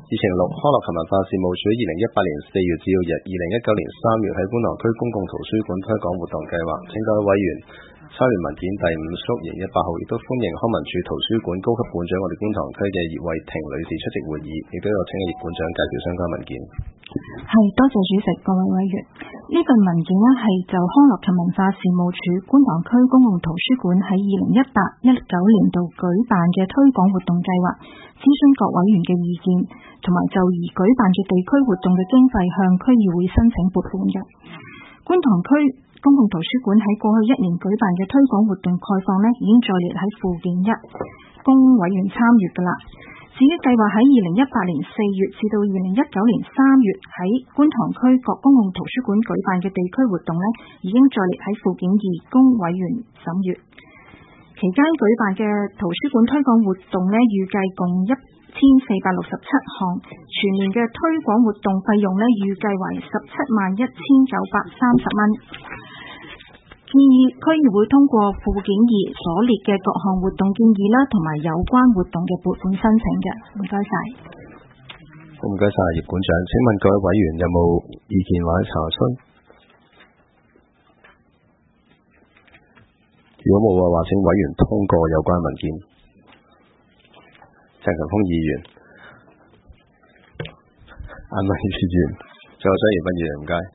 2006康樂及文化事務署2018年4月至2019年3月喺觀塘區公共圖書館推廣活動計劃，請各位委員參閱文件第5縮型18號，亦都歡迎康文署圖書館高級館長我哋觀塘區嘅葉慧婷女士出席會議，亦都有請葉館長介紹相關文件。 係，多謝主席，各位委員。呢份文件呢係就康樂及文化事務署觀塘區公共圖書館喺2018-19年度舉辦嘅推廣活動計劃，諮詢各委員嘅意見，同埋就而舉辦嘅地區活動嘅經費向區議會申請撥款嘅。觀塘區公共圖書館喺過去1年舉辦嘅推廣活動概況呢，已經載列喺附件1，供委員參閱㗎啦。至於計劃喺2018年4月至到2019年3月喺觀塘區各公共圖書館舉辦嘅地區活動呢，已經載列喺附件2，供委員審閱。期間舉辦嘅圖書館推廣活動呢，預計共1467項，全年嘅推廣活動費用呢，預計為171,930蚊。建議區議會通過附件2所列嘅各項活動建議啦，同埋有關活動嘅撥款申請嘅。唔該晒。 好，唔該晒葉館長。請問各位委員有冇意見或者查詢？如果冇嘅話，請委員通過有關文件。鄭強鋒議員、顏文宇議員，仲有張業斌議員，唔該。